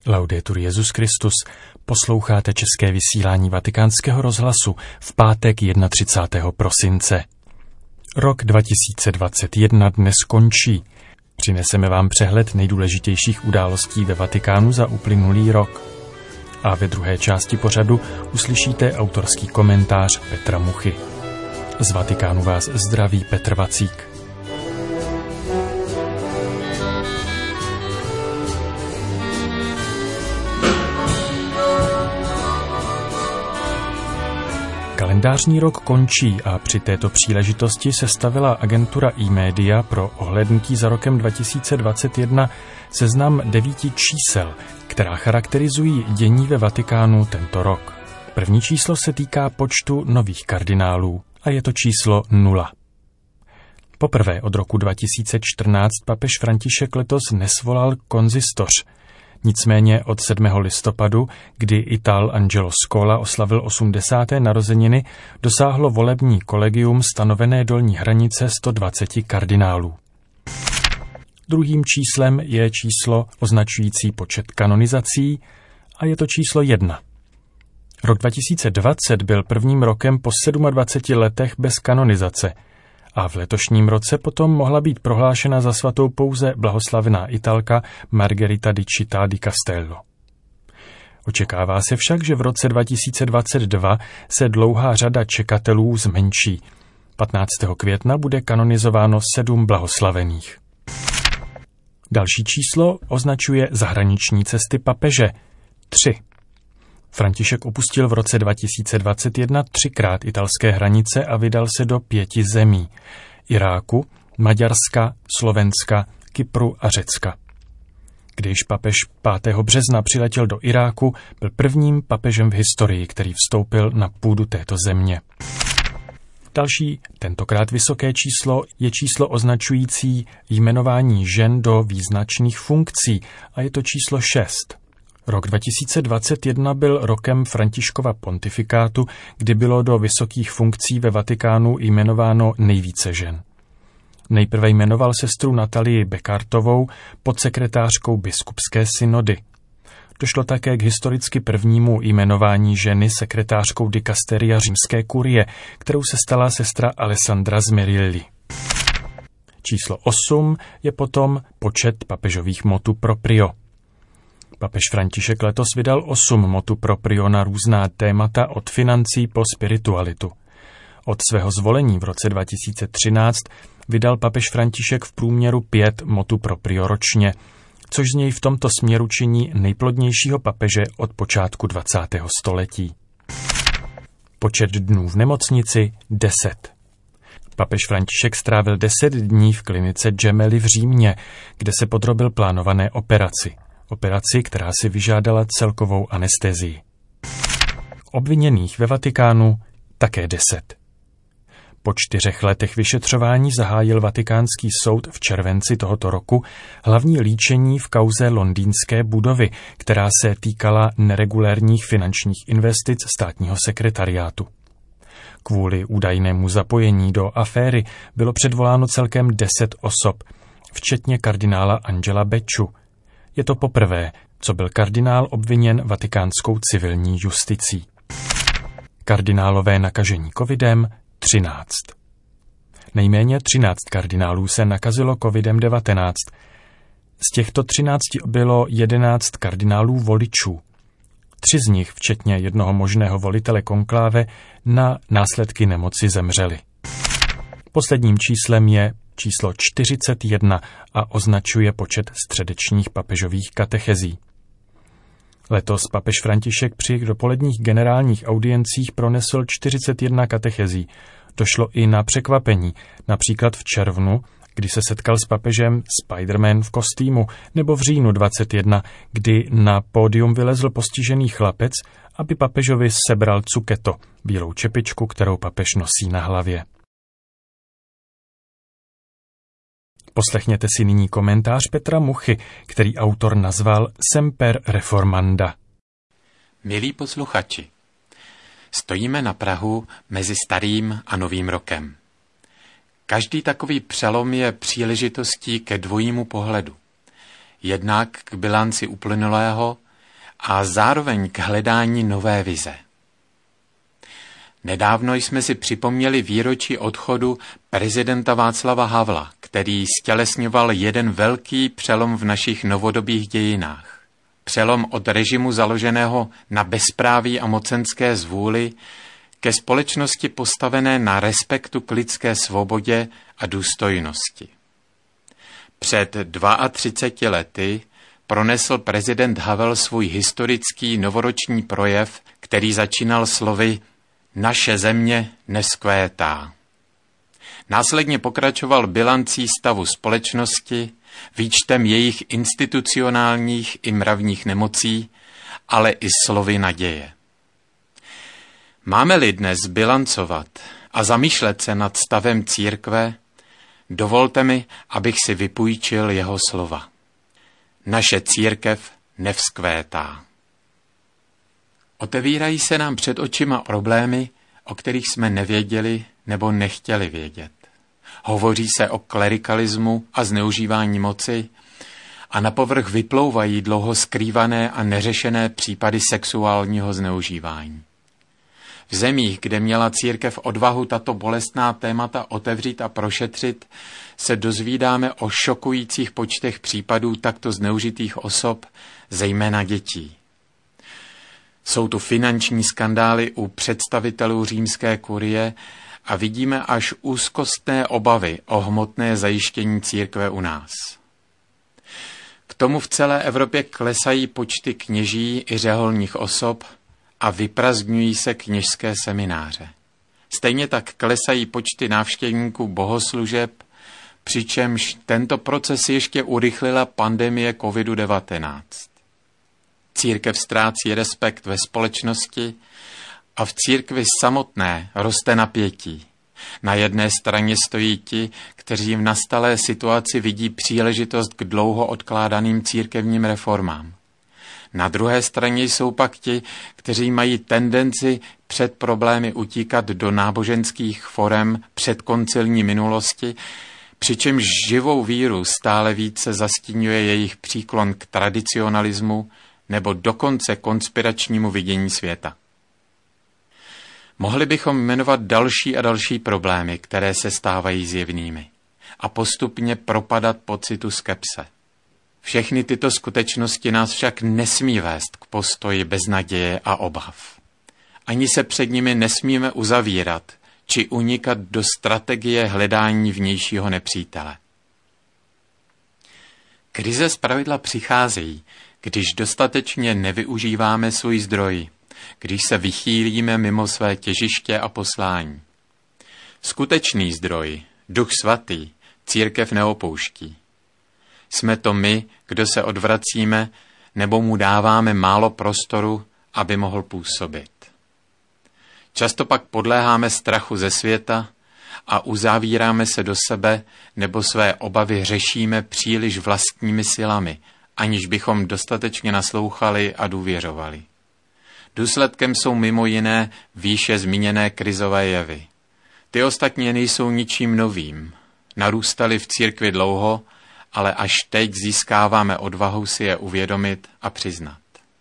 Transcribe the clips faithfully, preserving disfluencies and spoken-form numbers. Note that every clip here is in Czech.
Laudetur Jesus Christus. Posloucháte české vysílání Vatikánského rozhlasu v pátek třicátého prvního prosince. Rok dva tisíce dvacet jedna dnes končí. Přineseme vám přehled nejdůležitějších událostí ve Vatikánu za uplynulý rok. A ve druhé části pořadu uslyšíte autorský komentář Petra Muchy. Z Vatikánu vás zdraví Petr Vacík. Kalendářní rok končí a při této příležitosti sestavila agentura eMedia pro ohlédnutí za rokem dva tisíce dvacet jedna seznam devíti čísel, která charakterizují dění ve Vatikánu tento rok. První číslo se týká počtu nových kardinálů a je to číslo nula. Poprvé od roku dva tisíce čtrnáct papež František letos nesvolal konzistoř. Nicméně od sedmého listopadu, kdy Ital Angelo Scola oslavil osmdesáté narozeniny, dosáhlo volební kolegium stanovené dolní hranice sto dvacet kardinálů. Druhým číslem je číslo označující počet kanonizací a je to číslo jedna. Rok dva tisíce dvacet byl prvním rokem po dvaceti sedmi letech bez kanonizace a v letošním roce potom mohla být prohlášena za svatou pouze blahoslavená Italka Margherita di Città di Castello. Očekává se však, že v roce dva tisíce dvacet dva se dlouhá řada čekatelů zmenší. patnáctého května bude kanonizováno sedm blahoslavených. Další číslo označuje zahraniční cesty papeže. Tři. František opustil v roce dva tisíce dvacet jedna třikrát italské hranice a vydal se do pěti zemí. Iráku, Maďarska, Slovenska, Kypru a Řecka. Když papež pátého března přiletěl do Iráku, byl prvním papežem v historii, který vstoupil na půdu této země. Další, tentokrát vysoké číslo, je číslo označující jmenování žen do význačných funkcí a je to číslo šest. Rok dva tisíce dvacet jedna byl rokem Františkova pontifikátu, kdy bylo do vysokých funkcí ve Vatikánu jmenováno nejvíce žen. Nejprve jmenoval sestru Natalii Bekartovou podsekretářkou biskupské synody. Došlo také k historicky prvnímu jmenování ženy sekretářkou dikasteria římské kurie, kterou se stala sestra Alessandra Zmerilli. Číslo osm je potom počet papežových motu proprio. Papež František letos vydal osm motu proprio na různá témata od financí po spiritualitu. Od svého zvolení v roce dva tisíce třináct vydal papež František v průměru pět motu proprio ročně, což z něj v tomto směru činí nejplodnějšího papeže od počátku dvacátého století. Počet dnů v nemocnici deset. Papež František strávil deset dní v klinice Gemelli v Římě, kde se podrobil plánované operaci. Operaci, která si vyžádala celkovou anestezii. Obviněných ve Vatikánu také deset. Po čtyřech letech vyšetřování zahájil Vatikánský soud v červenci tohoto roku hlavní líčení v kauze londýnské budovy, která se týkala neregulérních finančních investic státního sekretariátu. Kvůli údajnému zapojení do aféry bylo předvoláno celkem deset osob, včetně kardinála Angela Becciu. Je to poprvé, co byl kardinál obviněn vatikánskou civilní justicí. Kardinálové nakažení covidem třináct. Nejméně třináct kardinálů se nakazilo covidem devatenáct. Z těchto třinácti bylo jedenáct kardinálů voličů. Tři z nich, včetně jednoho možného volitele konkláve, na následky nemoci zemřeli. Posledním číslem je číslo čtyřicet jedna a označuje počet středečních papežových katechezí. Letos papež František při dopoledních generálních audiencích pronesl čtyřicet jedna katechezí. Došlo i na překvapení, například v červnu, kdy se setkal s papežem Spider-Man v kostýmu, nebo v říjnu dvacet jedna, kdy na pódium vylezl postižený chlapec, aby papežovi sebral cuketo, bílou čepičku, kterou papež nosí na hlavě. Poslechněte si nyní komentář Petra Muchy, který autor nazval Semper Reformanda. Milí posluchači, stojíme na prahu mezi starým a novým rokem. Každý takový přelom je příležitostí ke dvojímu pohledu. Jednak k bilanci uplynulého a zároveň k hledání nové vize. Nedávno jsme si připomněli výročí odchodu prezidenta Václava Havla, který stělesňoval jeden velký přelom v našich novodobých dějinách. Přelom od režimu založeného na bezpráví a mocenské zvůli ke společnosti postavené na respektu k lidské svobodě a důstojnosti. Před třiceti dvěma lety pronesl prezident Havel svůj historický novoroční projev, který začínal slovy Naše země nevzkvétá. Následně pokračoval bilancí stavu společnosti, výčtem jejich institucionálních i mravních nemocí, ale i slovy naděje. Máme-li dnes bilancovat a zamýšlet se nad stavem církve, dovolte mi, abych si vypůjčil jeho slova. Naše církev nevzkvétá. Otevírají se nám před očima problémy, o kterých jsme nevěděli nebo nechtěli vědět. Hovoří se o klerikalismu a zneužívání moci a na povrch vyplouvají dlouho skrývané a neřešené případy sexuálního zneužívání. V zemích, kde měla církev odvahu tato bolestná témata otevřít a prošetřit, se dozvídáme o šokujících počtech případů takto zneužitých osob, zejména dětí. Jsou tu finanční skandály u představitelů římské kurie a vidíme až úzkostné obavy o hmotné zajištění církve u nás. K tomu v celé Evropě klesají počty kněží i řeholních osob a vyprazdňují se kněžské semináře. Stejně tak klesají počty návštěvníků bohoslužeb, přičemž tento proces ještě urychlila pandemie kovidu devatenáct. Církev ztrácí respekt ve společnosti a v církvi samotné roste napětí. Na jedné straně stojí ti, kteří v nastalé situaci vidí příležitost k dlouho odkládaným církevním reformám. Na druhé straně jsou pak ti, kteří mají tendenci před problémy utíkat do náboženských forem předkoncilní minulosti, přičemž živou víru stále více zastínuje jejich příklon k tradicionalismu nebo dokonce konspiračnímu vidění světa. Mohli bychom jmenovat další a další problémy, které se stávají zjevnými a postupně propadat pocitu skepse. Všechny tyto skutečnosti nás však nesmí vést k postoji beznaděje a obav. Ani se před nimi nesmíme uzavírat či unikat do strategie hledání vnějšího nepřítele. Krize zpravidla přicházejí, když dostatečně nevyužíváme svůj zdroj, když se vychýlíme mimo své těžiště a poslání. Skutečný zdroj, Duch Svatý, církev neopouští. Jsme to my, kdo se odvracíme, nebo mu dáváme málo prostoru, aby mohl působit. Často pak podléháme strachu ze světa a uzavíráme se do sebe, nebo své obavy řešíme příliš vlastními silami, aniž bychom dostatečně naslouchali a důvěřovali. Důsledkem jsou mimo jiné výše zmíněné krizové jevy. Ty ostatně nejsou ničím novým. Narůstaly v církvi dlouho, ale až teď získáváme odvahu si je uvědomit a přiznat.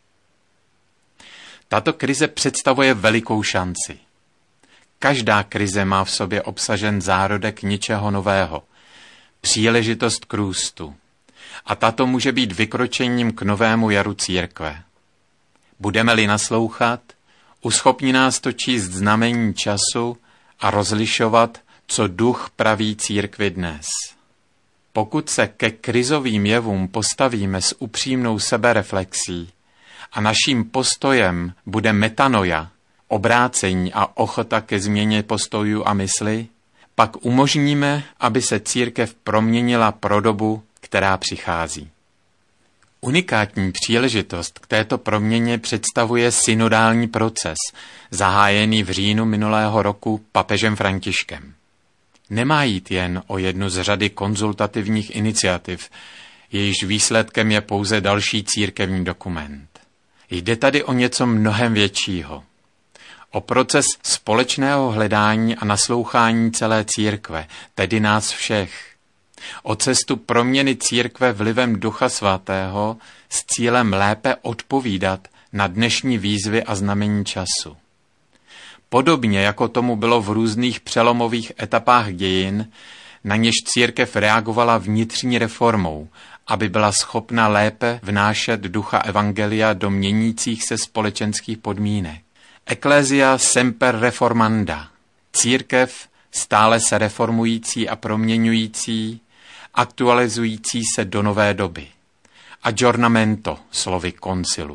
Tato krize představuje velikou šanci. Každá krize má v sobě obsažen zárodek něčeho nového, příležitost k růstu. A tato může být vykročením k novému jaru církve. Budeme-li naslouchat, uschopní nás to číst znamení času a rozlišovat, co duch praví církvi dnes. Pokud se ke krizovým jevům postavíme s upřímnou sebereflexí a naším postojem bude metanoja, obrácení a ochota ke změně postojů a mysli, pak umožníme, aby se církev proměnila pro dobu, která přichází. Unikátní příležitost k této proměně představuje synodální proces, zahájený v říjnu minulého roku papežem Františkem. Nemá jít jen o jednu z řady konzultativních iniciativ, jejíž výsledkem je pouze další církevní dokument. Jde tady o něco mnohem většího. O proces společného hledání a naslouchání celé církve, tedy nás všech. O cestu proměny církve vlivem Ducha Svatého s cílem lépe odpovídat na dnešní výzvy a znamení času. Podobně jako tomu bylo v různých přelomových etapách dějin, na něž církev reagovala vnitřní reformou, aby byla schopna lépe vnášet ducha evangelia do měnících se společenských podmínek. Ecclesia semper reformanda, církev stále se reformující a proměňující, aktualizující se do nové doby. Aggiornamento, slovy koncilu.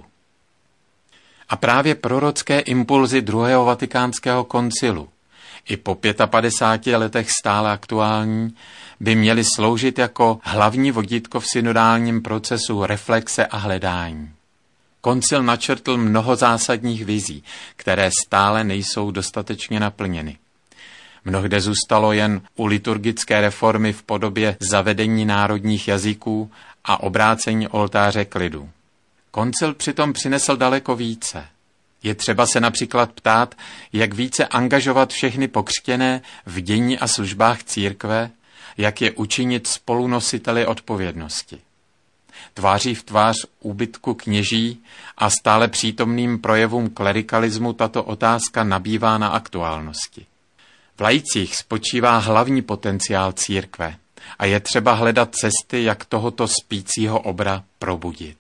A právě prorocké impulzy druhého vatikánského koncilu, i po padesát pěti letech stále aktuální, by měly sloužit jako hlavní vodítko v synodálním procesu reflexe a hledání. Koncil načrtl mnoho zásadních vizí, které stále nejsou dostatečně naplněny. Mnohde zůstalo jen u liturgické reformy v podobě zavedení národních jazyků a obrácení oltáře k lidu. Koncil přitom přinesl daleko více. Je třeba se například ptát, jak více angažovat všechny pokřtěné v dění a službách církve, jak je učinit spolunositeli odpovědnosti. Tváří v tvář úbytku kněží a stále přítomným projevům klerikalismu tato otázka nabývá na aktuálnosti. V laicích spočívá hlavní potenciál církve a je třeba hledat cesty, jak tohoto spícího obra probudit.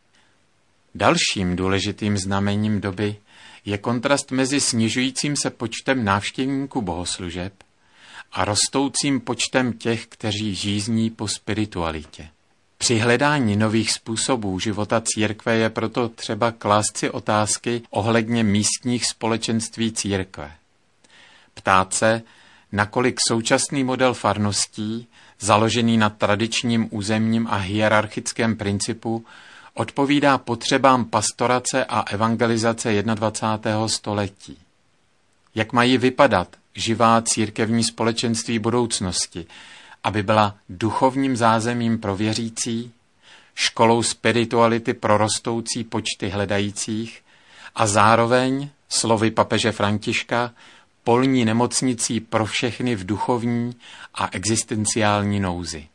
Dalším důležitým znamením doby je kontrast mezi snižujícím se počtem návštěvníků bohoslužeb a rostoucím počtem těch, kteří žízní po spiritualitě. Při hledání nových způsobů života církve je proto třeba klást si otázky ohledně místních společenství církve. Ptát se, nakolik současný model farností, založený na tradičním územním a hierarchickém principu, odpovídá potřebám pastorace a evangelizace dvacátého prvního století. Jak mají vypadat živá církevní společenství budoucnosti, aby byla duchovním zázemím pro věřící, školou spirituality pro rostoucí počty hledajících a zároveň, slovy papeže Františka, polní nemocnicí pro všechny v duchovní a existenciální nouzi.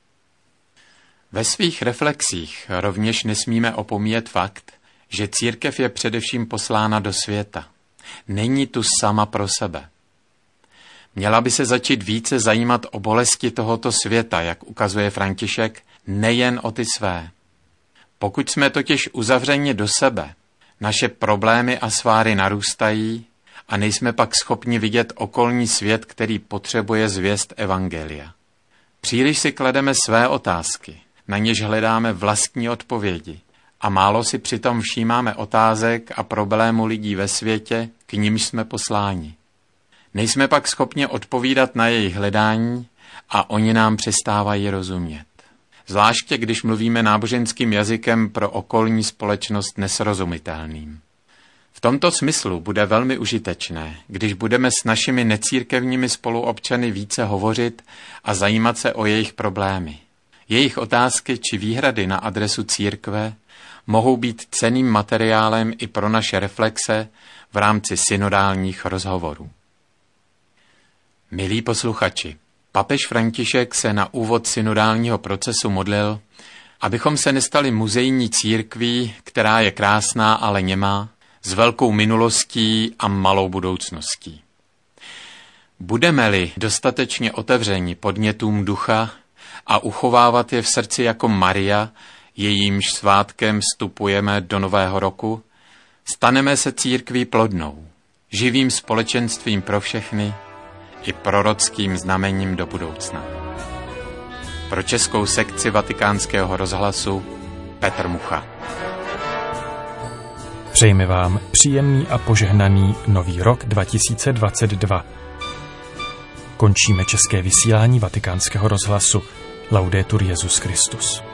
Ve svých reflexích rovněž nesmíme opomíjet fakt, že církev je především poslána do světa. Není tu sama pro sebe. Měla by se začít více zajímat o bolesti tohoto světa, jak ukazuje František, nejen o ty své. Pokud jsme totiž uzavřeni do sebe, naše problémy a sváry narůstají a nejsme pak schopni vidět okolní svět, který potřebuje zvěst evangelia. Příliš si klademe své otázky, na něž hledáme vlastní odpovědi a málo si přitom všímáme otázek a problémů lidí ve světě, k nimž jsme posláni. Nejsme pak schopni odpovídat na jejich hledání a oni nám přestávají rozumět. Zvláště když mluvíme náboženským jazykem pro okolní společnost nesrozumitelným. V tomto smyslu bude velmi užitečné, když budeme s našimi necírkevními spoluobčany více hovořit a zajímat se o jejich problémy. Jejich otázky či výhrady na adresu církve mohou být cenným materiálem i pro naše reflexe v rámci synodálních rozhovorů. Milí posluchači, papež František se na úvod synodálního procesu modlil, abychom se nestali muzejní církví, která je krásná, ale němá, s velkou minulostí a malou budoucností. Budeme-li dostatečně otevřeni podnětům ducha a uchovávat je v srdci jako Maria, jejímž svátkem vstupujeme do nového roku, staneme se církví plodnou, živým společenstvím pro všechny i prorockým znamením do budoucna. Pro českou sekci Vatikánského rozhlasu Petr Mucha. Přejeme vám příjemný a požehnaný nový rok dva tisíce dvacet dva. Končíme české vysílání Vatikánského rozhlasu. Laudetur Jesus Christus.